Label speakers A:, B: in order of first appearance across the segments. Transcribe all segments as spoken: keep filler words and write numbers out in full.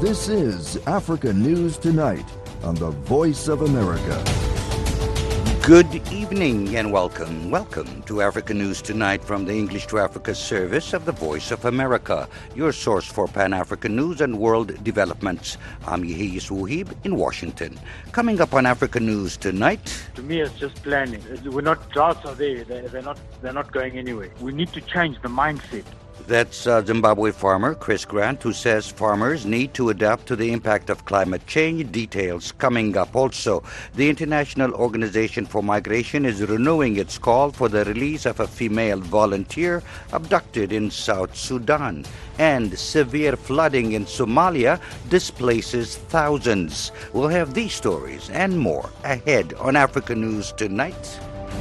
A: This is Africa News Tonight on the Voice of America.
B: Good evening and welcome. Welcome to Africa News Tonight from the English to Africa service of the Voice of America, your source for Pan-African news and world developments. I'm Yehiyas Wuhib in Washington. Coming up on Africa News Tonight.
C: To me, it's just planning. We're not, droughts are there. They're, they're not, they're not going anywhere. We need to change the mindset.
B: That's uh, Zimbabwe farmer Chris Grant, who says farmers need to adapt to the impact of climate change. Details coming up. Also, the International Organization for Migration is renewing its call for the release of a female volunteer abducted in South Sudan. And severe flooding in Somalia displaces thousands. We'll have these stories and more ahead on Africa News Tonight.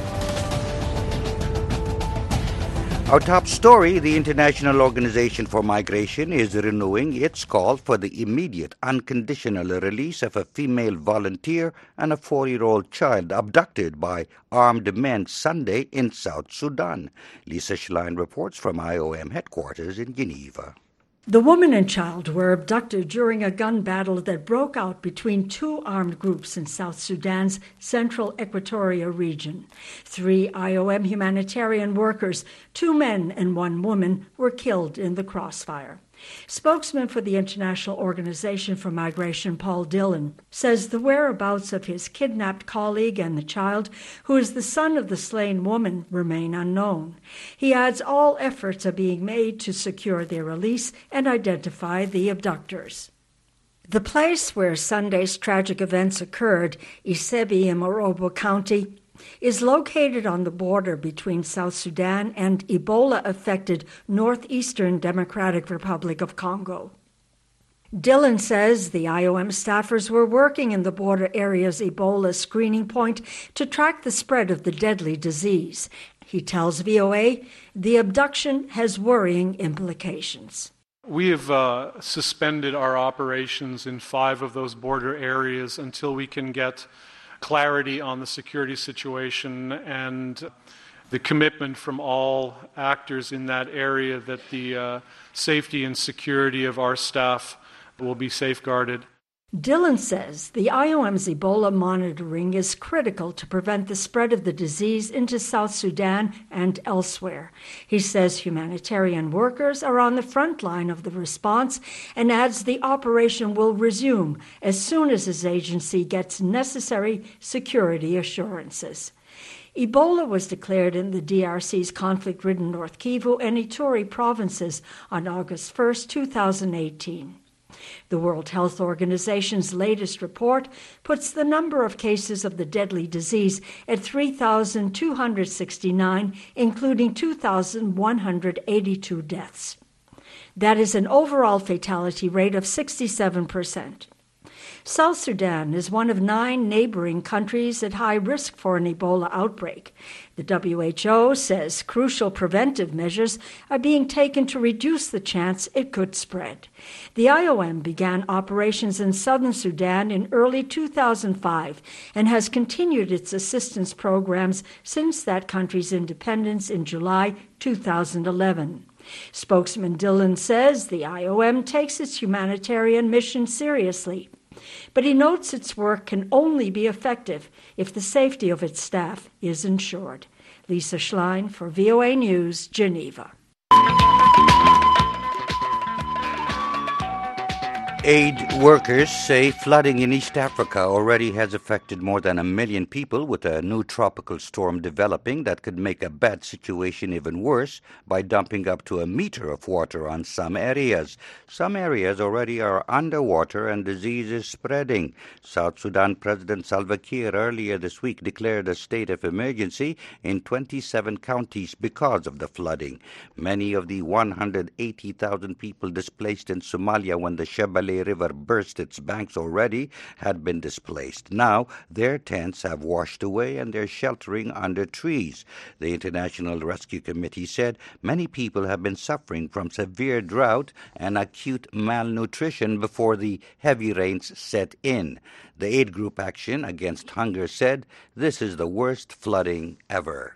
B: Our top story, the International Organization for Migration is renewing its call for the immediate unconditional release of a female volunteer and a four-year-old child abducted by armed men Sunday in South Sudan. Lisa Schlein reports from I O M headquarters in Geneva.
D: The woman and child were abducted during a gun battle that broke out between two armed groups in South Sudan's central Equatoria region. Three I O M humanitarian workers, two men and one woman, were killed in the crossfire. Spokesman for the International Organization for Migration, Paul Dillon, says the whereabouts of his kidnapped colleague and the child, who is the son of the slain woman, remain unknown. He adds all efforts are being made to secure their release and identify the abductors. The place where Sunday's tragic events occurred, Isebi in Morobo County, is located on the border between South Sudan and Ebola-affected Northeastern Democratic Republic of Congo. Dillon says the I O M staffers were working in the border area's Ebola screening point to track the spread of the deadly disease. He tells V O A the abduction has worrying implications.
E: We have uh, suspended our operations in five of those border areas until we can get clarity on the security situation and the commitment from all actors in that area that the uh, safety and security of our staff will be safeguarded.
D: Dillon says the I O M's Ebola monitoring is critical to prevent the spread of the disease into South Sudan and elsewhere. He says humanitarian workers are on the front line of the response and adds the operation will resume as soon as his agency gets necessary security assurances. Ebola was declared in the D R C's conflict-ridden North Kivu and Ituri provinces on August first, two thousand eighteen. The World Health Organization's latest report puts the number of cases of the deadly disease at three thousand two hundred sixty-nine, including two thousand one hundred eighty-two deaths. That is an overall fatality rate of sixty-seven percent. South Sudan is one of nine neighboring countries at high risk for an Ebola outbreak. The W H O says crucial preventive measures are being taken to reduce the chance it could spread. The I O M began operations in southern Sudan in early two thousand five and has continued its assistance programs since that country's independence in July two thousand eleven. Spokesman Dillon says the I O M takes its humanitarian mission seriously, but he notes its work can only be effective if the safety of its staff is ensured. Lisa Schlein for V O A News, Geneva.
B: Aid workers say flooding in East Africa already has affected more than a million people, with a new tropical storm developing that could make a bad situation even worse by dumping up to a meter of water on some areas. Some areas already are underwater and disease is spreading. South Sudan President Salva Kiir earlier this week declared a state of emergency in twenty-seven counties because of the flooding. Many of the one hundred eighty thousand people displaced in Somalia when the Shebele River burst its banks already had been displaced. Now their tents have washed away and they're sheltering under trees. The International Rescue Committee said many people have been suffering from severe drought and acute malnutrition before the heavy rains set in. The aid group Action Against Hunger said this is the worst flooding ever.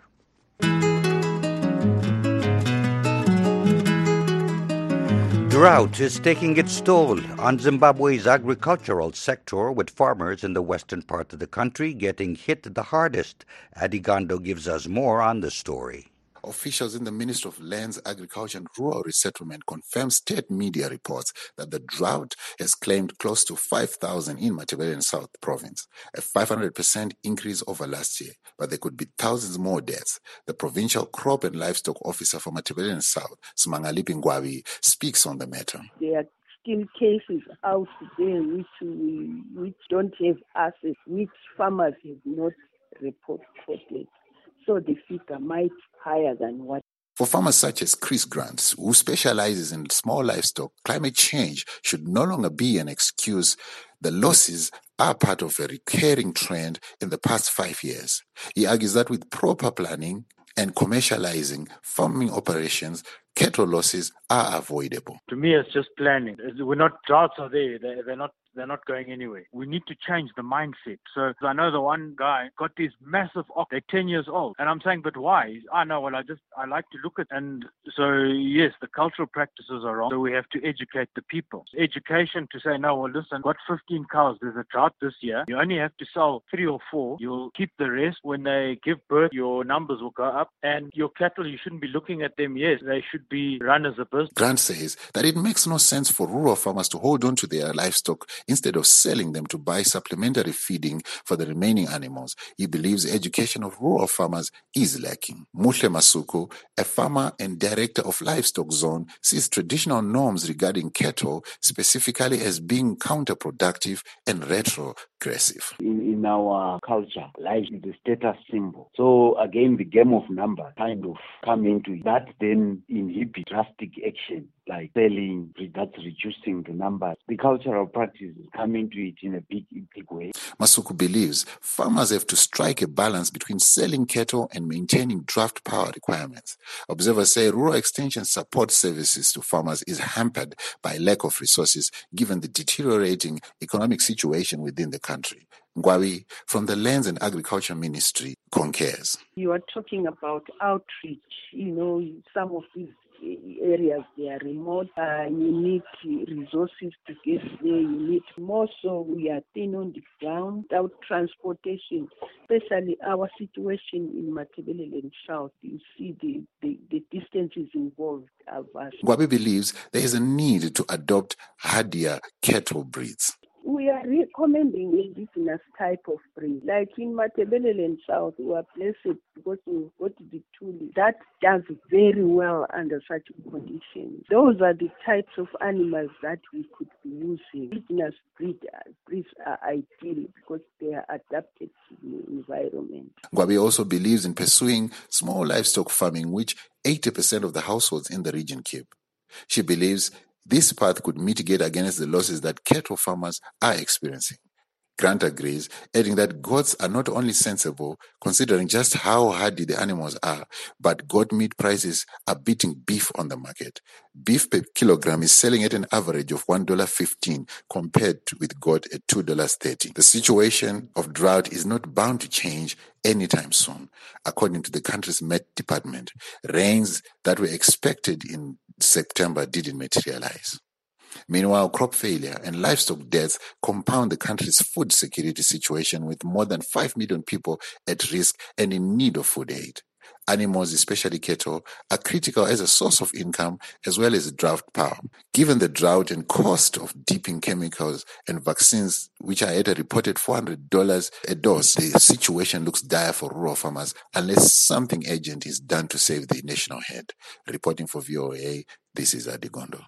B: Drought is taking its toll on Zimbabwe's agricultural sector, with farmers in the western part of the country getting hit the hardest. Adigondo gives us more on the story.
F: Officials in the Ministry of Lands, Agriculture and Rural Resettlement confirm state media reports that the drought has claimed close to five thousand in Matabeleland South Province, a five hundred percent increase over last year, but there could be thousands more deaths. The Provincial Crop and Livestock Officer for Matabeleland South, Smangaliphi Ngwabi, speaks on the matter.
G: There are still cases out there which we, which don't have access, which farmers have not reported. So the figure might be higher than what.
F: For farmers such as Chris Grants, who specializes in small livestock, climate change should no longer be an excuse. The losses are part of a recurring trend in the past five years. He argues that with proper planning and commercializing farming operations, cattle losses are avoidable.
C: To me, it's just planning. We're not, droughts are there. They're, they're not They're not going anywhere. We need to change the mindset. So I know the one guy got these massive ox. They're ten years old. And I'm saying, but why? I know, well, I just, I like to look at, and so yes, the cultural practices are wrong. So we have to educate the people. Education to say, no, well, listen, got fifteen cows. There's a drought this year. You only have to sell three or four. You'll keep the rest. When they give birth, your numbers will go up. And your cattle, you shouldn't be looking at them. Yes, they should be run as a business.
F: Grant says that it makes no sense for rural farmers to hold on to their livestock instead of selling them to buy supplementary feeding for the remaining animals. He believes education of rural farmers is lacking. Muhle Masuku, a farmer and director of Livestock Zone, sees traditional norms regarding cattle specifically as being counterproductive and retrogressive.
H: In, in our culture, life is a status symbol. So again, the game of numbers kind of come into it. That then inhibits drastic action, like selling, that's reducing the numbers. The cultural practice is coming to it in a big, big way.
F: Masuku believes farmers have to strike a balance between selling cattle and maintaining draft power requirements. Observers say rural extension support services to farmers is hampered by lack of resources given the deteriorating economic situation within the country. Ngwabi from the Lands and Agriculture Ministry concurs.
G: You are talking about outreach. You know, some of these areas, they are remote. Uh, you need resources to get there. You need more, so we are thin on the ground without transportation, especially our situation in Matabeleland South. You see the, the, the distances involved are vast.
F: Ngwabi believes there is a need to adopt hardier cattle breeds.
G: We are recommending indigenous type of breed. Like in Matabeleland South, we are blessed because we've got the tool that does very well under such conditions. Those are the types of animals that we could be using. Indigenous breed, breeds are ideal because they are adapted to the environment.
F: Ngwabi also believes in pursuing small livestock farming, which eighty percent of the households in the region keep. She believes this path could mitigate against the losses that cattle farmers are experiencing. Grant agrees, adding that goats are not only sensible, considering just how hardy the animals are, but goat meat prices are beating beef on the market. Beef per kilogram is selling at an average of one dollar fifteen compared to with goat at two dollars thirty. The situation of drought is not bound to change anytime soon. According to the country's Met Department, rains that were expected in September didn't materialize. Meanwhile, crop failure and livestock deaths compound the country's food security situation, with more than five million people at risk and in need of food aid. Animals, especially cattle, are critical as a source of income as well as draft power. Given the drought and cost of dipping chemicals and vaccines, which are at a reported four hundred dollars a dose, the situation looks dire for rural farmers unless something urgent is done to save the national herd. Reporting for V O A, this is Adigondo.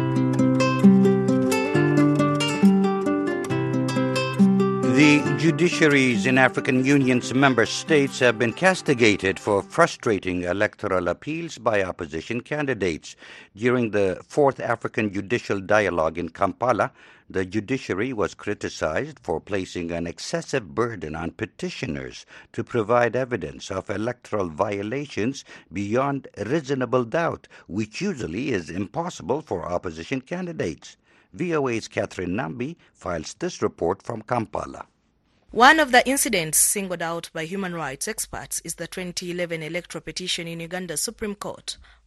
B: The judiciaries in African Union's member states have been castigated for frustrating electoral appeals by opposition candidates. During the fourth African Judicial Dialogue in Kampala, the judiciary was criticized for placing an excessive burden on petitioners to provide evidence of electoral violations beyond reasonable doubt, which usually is impossible for opposition candidates. V O A's Catherine Nambi files this report from Kampala.
I: One of the incidents singled out by human rights experts is the twenty eleven electoral petition in Uganda's Supreme Court,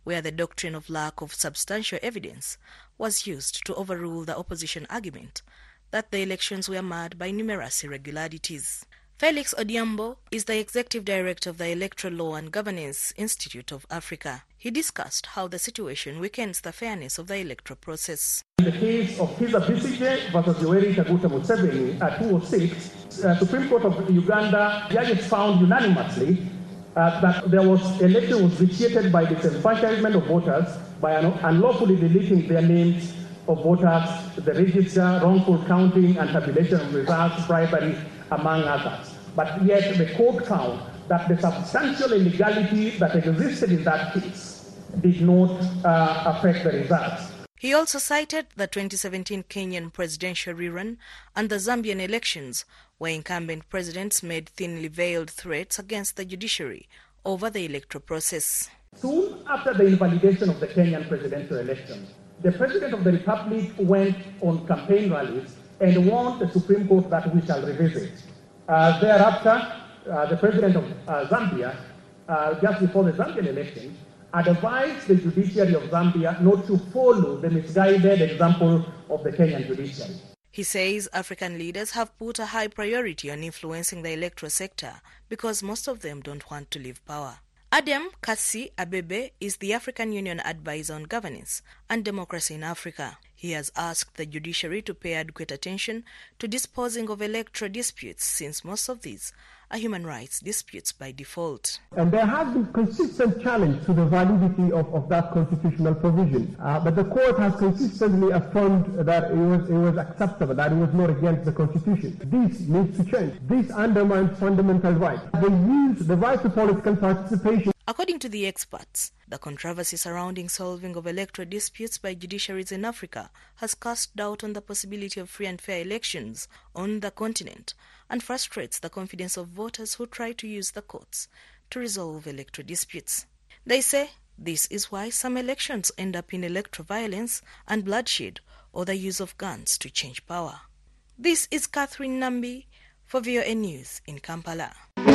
I: where the doctrine of lack of substantial evidence was used to overrule the opposition argument that the elections were marred by numerous irregularities. Felix Odhiambo is the executive director of the Electoral Law and Governance Institute of Africa. He discussed how the situation weakens the fairness of the electoral process.
J: In the case of Kizza Besigye versus Yoweri Kaguta Museveni at two oh six, uh, Supreme Court of Uganda judges found unanimously uh, that there was election was vitiated by disenfranchisement of voters by un- unlawfully deleting their names of voters, the register, wrongful counting and tabulation of results, bribery, among others. But yet the court found that the substantial illegality that existed in that case did not uh, affect the results.
I: He also cited the twenty seventeen Kenyan presidential rerun and the Zambian elections, where incumbent presidents made thinly veiled threats against the judiciary over the electoral process.
J: Soon after the invalidation of the Kenyan presidential election, the President of the Republic went on campaign rallies and warned the Supreme Court that we shall revisit. Uh, thereafter, uh, the President of uh, Zambia, uh, just before the Zambian election, advised the judiciary of Zambia not to follow the misguided example of the Kenyan judiciary.
I: He says African leaders have put a high priority on influencing the electoral sector because most of them don't want to leave power. Adam Kasi Abebe is the African Union Advisor on Governance and Democracy in Africa. He has asked the judiciary to pay adequate attention to disposing of electoral disputes, since most of these are human rights disputes by default.
K: And there has been consistent challenge to the validity of, of that constitutional provision. Uh, but the court has consistently affirmed that it was, it was acceptable, that it was not against the Constitution. This needs to change. This undermines fundamental rights. They use the right to political participation.
I: According to the experts, the controversy surrounding solving of electoral disputes by judiciaries in Africa has cast doubt on the possibility of free and fair elections on the continent and frustrates the confidence of voters who try to use the courts to resolve electoral disputes. They say this is why some elections end up in electoral violence and bloodshed or the use of guns to change power. This is Catherine Nambi for V O A News in Kampala.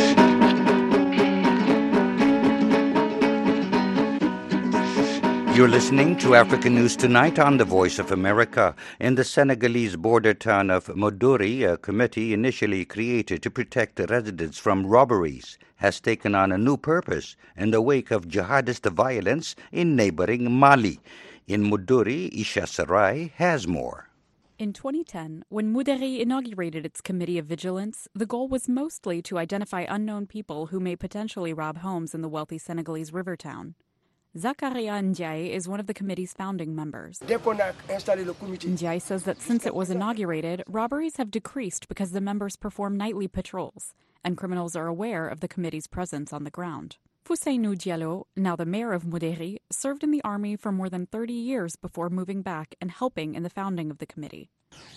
B: You're listening to African News Tonight on the Voice of America. In the Senegalese border town of Moduri, a committee initially created to protect the residents from robberies has taken on a new purpose in the wake of jihadist violence in neighboring Mali. In Moduri, Isha Sarai has more.
L: In twenty ten, when Moduri inaugurated its Committee of Vigilance, the goal was mostly to identify unknown people who may potentially rob homes in the wealthy Senegalese river town. Zakaria Ndiaye is one of the committee's founding members. Ndiaye says that since it was inaugurated, robberies have decreased because the members perform nightly patrols, and criminals are aware of the committee's presence on the ground. Fousseynou Diallo, now the mayor of Moduri, served in the army for more than thirty years before moving back and helping in the founding of the committee.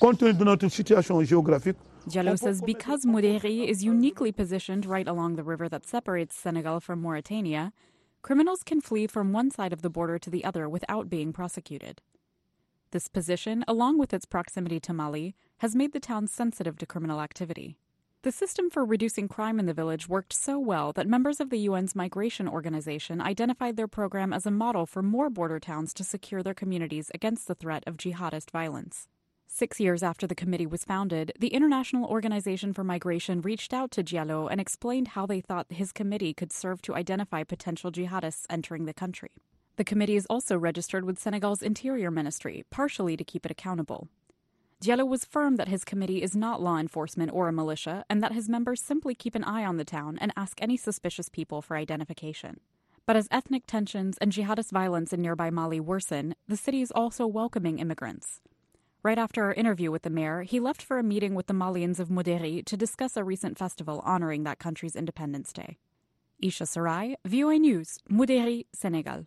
L: Diallo says because Moduri is uniquely positioned right along the river that separates Senegal from Mauritania, criminals can flee from one side of the border to the other without being prosecuted. This position, along with its proximity to Mali, has made the town sensitive to criminal activity. The system for reducing crime in the village worked so well that members of the U N's migration organization identified their program as a model for more border towns to secure their communities against the threat of jihadist violence. Six years after the committee was founded, the International Organization for Migration reached out to Diallo and explained how they thought his committee could serve to identify potential jihadists entering the country. The committee is also registered with Senegal's Interior Ministry, partially to keep it accountable. Diallo was firm that his committee is not law enforcement or a militia, and that his members simply keep an eye on the town and ask any suspicious people for identification. But as ethnic tensions and jihadist violence in nearby Mali worsen, the city is also welcoming immigrants. Right after our interview with the mayor, he left for a meeting with the Malians of Moduri to discuss a recent festival honoring that country's Independence Day. Isha Sarai, V O A News, Moduri, Senegal.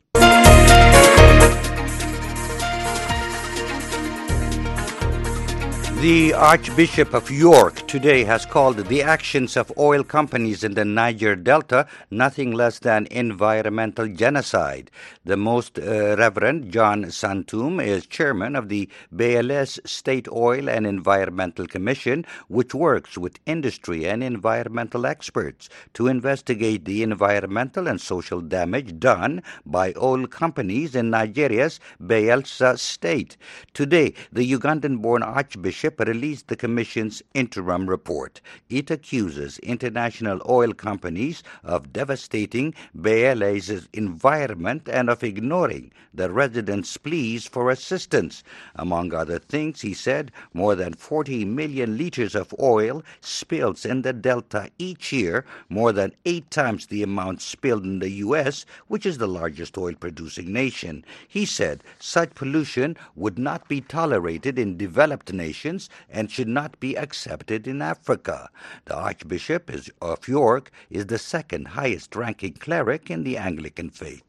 B: The Archbishop of York today has called the actions of oil companies in the Niger Delta nothing less than environmental genocide. The Most uh, Reverend John Santum is chairman of the B L S State Oil and Environmental Commission, which works with industry and environmental experts to investigate the environmental and social damage done by oil companies in Nigeria's Bayelsa state. Today, the Ugandan-born Archbishop released the Commission's interim report. It accuses international oil companies of devastating B L A's environment and of ignoring the residents' pleas for assistance. Among other things, he said, more than forty million liters of oil spills in the Delta each year, more than eight times the amount spilled in the U S, which is the largest oil-producing nation. He said such pollution would not be tolerated in developed nations and should not be accepted in Africa. The Archbishop of York is the second highest-ranking cleric in the Anglican faith.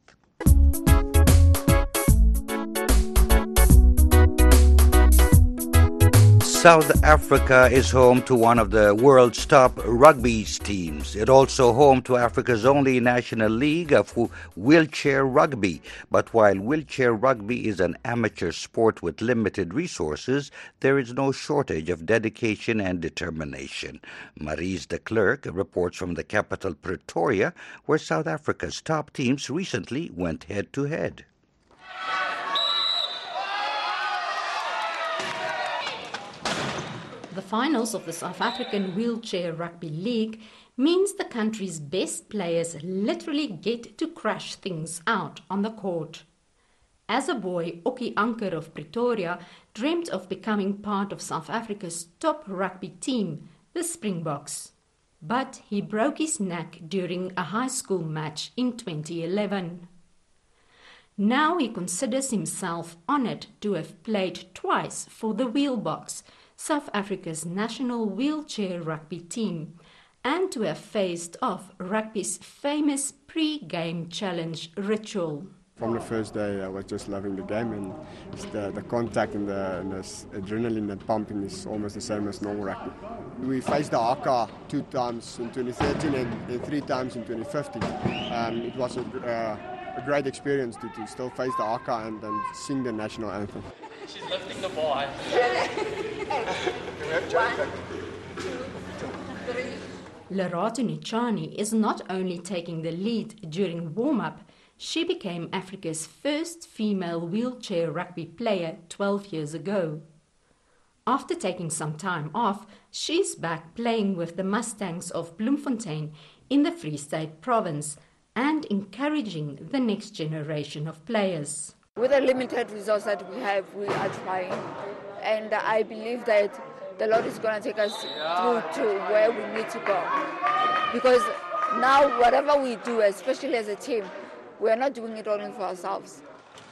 B: South Africa is home to one of the world's top rugby teams. It's also home to Africa's only national league of wheelchair rugby. But while wheelchair rugby is an amateur sport with limited resources, there is no shortage of dedication and determination. Maries de Klerk reports from the capital Pretoria, where South Africa's top teams recently went head-to-head.
M: The finals of the South African Wheelchair Rugby League means the country's best players literally get to crash things out on the court. As a boy, Okkie Anker of Pretoria dreamt of becoming part of South Africa's top rugby team, the Springboks. But he broke his neck during a high school match in twenty eleven. Now he considers himself honoured to have played twice for the Wheelboks, South Africa's national wheelchair rugby team, and to have faced off rugby's famous pre-game challenge ritual.
N: From the first day, I was just loving the game, and it's the, the contact and the, and the adrenaline and pumping is almost the same as normal rugby. We faced the Haka two times in twenty thirteen and, and three times in twenty fifteen. Um, it was a, uh, a great experience to, to still face the Haka and, and sing the national anthem.
O: She's lifting the bar.
M: Lerato Nichani is not only taking the lead during warm-up, she became Africa's first female wheelchair rugby player twelve years ago. After taking some time off, she's back playing with the Mustangs of Bloemfontein in the Free State province and encouraging the next generation of players.
P: With the limited resources that we have, we are trying, and I believe that the Lord is going to take us through to where we need to go. Because now, whatever we do, especially as a team, we are not doing it only for ourselves.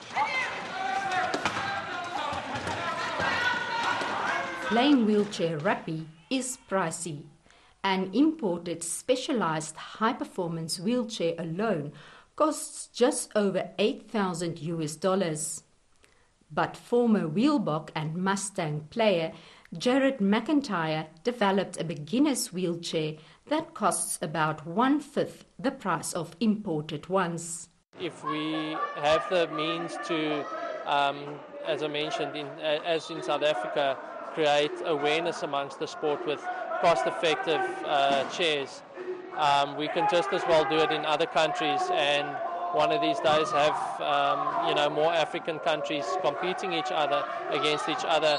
M: Playing wheelchair rugby is pricey. An imported specialized high-performance wheelchair alone costs just over eight thousand U S dollars. But former Wheelbok and Mustang player Jared McIntyre developed a beginner's wheelchair that costs about one-fifth the price of imported ones.
O: If we have the means to, um, as I mentioned, in, as in South Africa, create awareness amongst the sport with cost-effective uh, chairs, Um, we can just as well do it in other countries, and one of these days have um, you know more African countries competing each other against each other.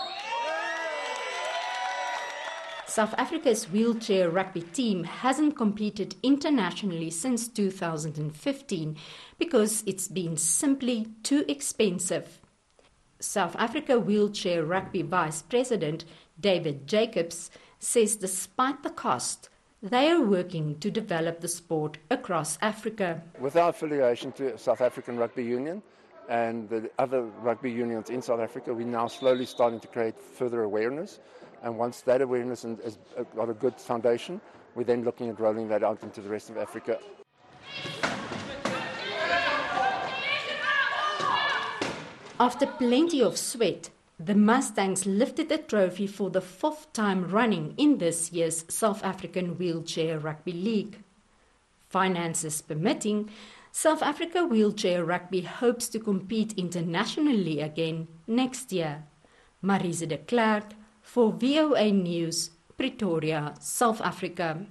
M: South Africa's wheelchair rugby team hasn't competed internationally since two thousand fifteen because it's been simply too expensive. South Africa Wheelchair Rugby Vice President David Jacobs says despite the cost, they are working to develop the sport across Africa.
Q: With our affiliation to South African Rugby Union and the other rugby unions in South Africa, we're now slowly starting to create further awareness. And once that awareness has got a good foundation, we're then looking at rolling that out into the rest of Africa.
M: After plenty of sweat, The Mustangs lifted the trophy for the fourth time running in this year's South African Wheelchair Rugby League. Finances permitting, South Africa Wheelchair Rugby hopes to compete internationally again next year. Marise de Klerk for V O A News, Pretoria, South Africa.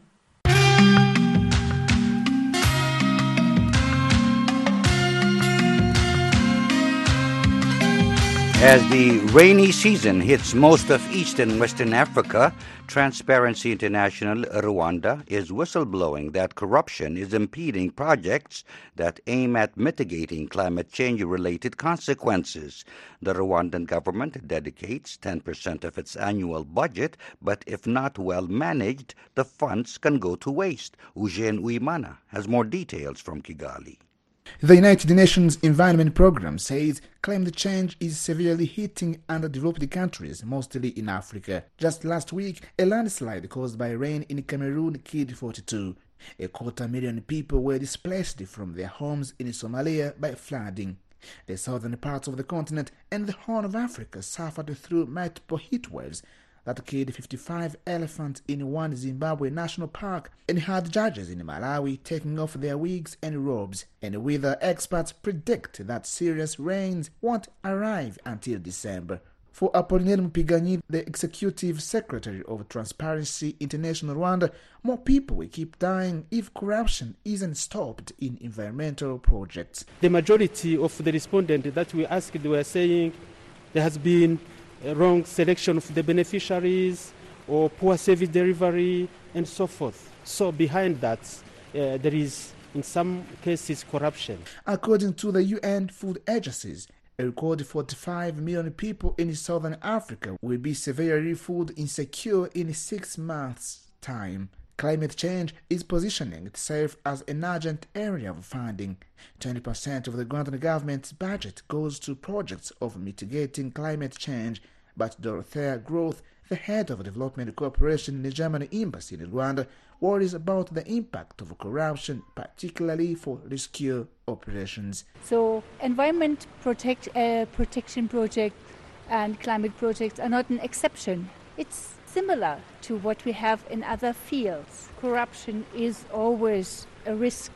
B: As the rainy season hits most of East and Western Africa, Transparency International Rwanda is whistleblowing that corruption is impeding projects that aim at mitigating climate change-related consequences. The Rwandan government dedicates ten percent of its annual budget, but if not well managed, the funds can go to waste. Eugene Uimana has more details from Kigali.
R: The United Nations Environment Programme says climate change is severely hitting underdeveloped countries, mostly in Africa. Just last week, a landslide caused by rain in Cameroon killed forty-two. A quarter million people were displaced from their homes in Somalia by flooding. The southern parts of the continent and the Horn of Africa suffered through multiple heat waves that killed fifty-five elephants in one Zimbabwe national park and had judges in Malawi taking off their wigs and robes. And weather experts predict that serious rains won't arrive until December. For Apollinaire Mpigany, the executive secretary of Transparency International Rwanda, more people will keep dying if corruption isn't stopped in environmental projects.
S: The majority of the respondents that we asked were saying there has been a wrong selection of the beneficiaries or poor service delivery and so forth. So behind that, uh, there is, in some cases, corruption.
R: According to the U N food agencies, a record forty-five million people in southern Africa will be severely food insecure in six months' time. Climate change is positioning itself as an urgent area of funding. twenty percent of the Rwandan government's budget goes to projects of mitigating climate change, but Dorothea Groth, the head of development cooperation in the German embassy in Rwanda, worries about the impact of corruption, particularly for rescue operations.
T: So environment protect, uh, protection projects and climate projects are not an exception. It's similar to what we have in other fields. Corruption is always a risk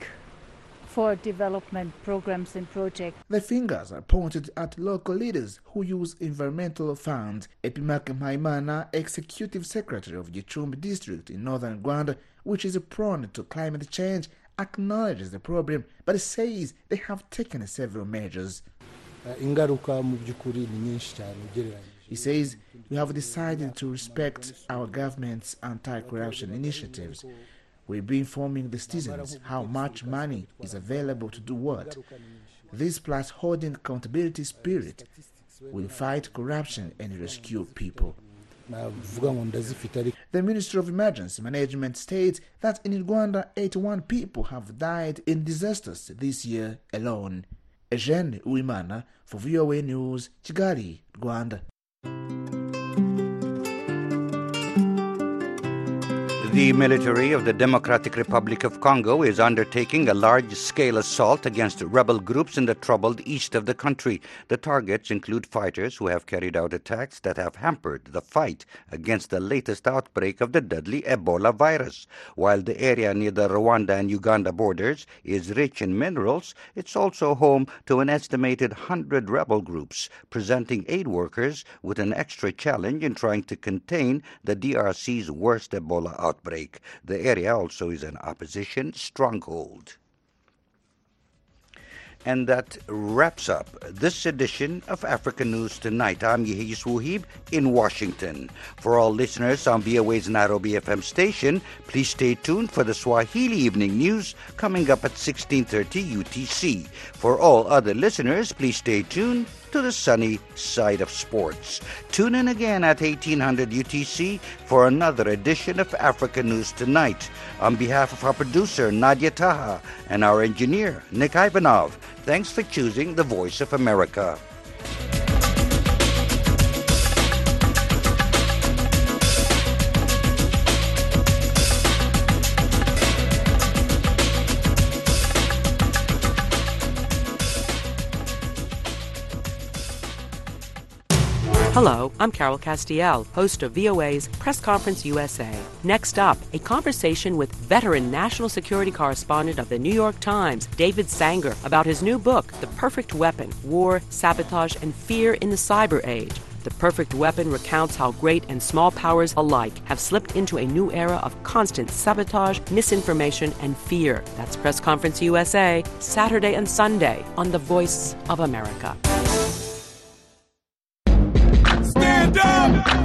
T: for development programs and projects.
R: The fingers are pointed at local leaders who use environmental funds. Epimak Maimana, executive secretary of Gicumbi district in northern Rwanda, which is prone to climate change, acknowledges the problem, but says they have taken several measures. He says, we have decided to respect our government's anti-corruption initiatives. We'll be informing the citizens how much money is available to do what. This plus holding accountability spirit will fight corruption and rescue people. The Ministry of Emergency Management states that in Rwanda, eighty-one people have died in disasters this year alone. Eugene Uimana for V O A News, Kigali, Rwanda.
B: The military of the Democratic Republic of Congo is undertaking a large-scale assault against rebel groups in the troubled east of the country. The targets include fighters who have carried out attacks that have hampered the fight against the latest outbreak of the deadly Ebola virus. While the area near the Rwanda and Uganda borders is rich in minerals, it's also home to an estimated one hundred rebel groups, presenting aid workers with an extra challenge in trying to contain the D R C's worst Ebola outbreak. Break. The area also is an opposition stronghold. And that wraps up this edition of Africa News Tonight. I'm Yehis Wuhib in Washington. For all listeners on V O A's Nairobi F M station, please stay tuned for the Swahili Evening News coming up at sixteen thirty U T C. For all other listeners, please stay tuned to the sunny side of sports. Tune in again at eighteen hundred U T C for another edition of Africa News Tonight. On behalf of our producer, Nadia Taha, and our engineer, Nick Ivanov, thanks for choosing the Voice of America.
U: Hello, I'm Carol Castiel, host of V O A's Press Conference U S A. Next up, a conversation with veteran national security correspondent of the New York Times, David Sanger, about his new book, The Perfect Weapon: War, Sabotage, and Fear in the Cyber Age. The Perfect Weapon recounts how great and small powers alike have slipped into a new era of constant sabotage, misinformation, and fear. That's Press Conference U S A, Saturday and Sunday on The Voice of America.
V: Stand up!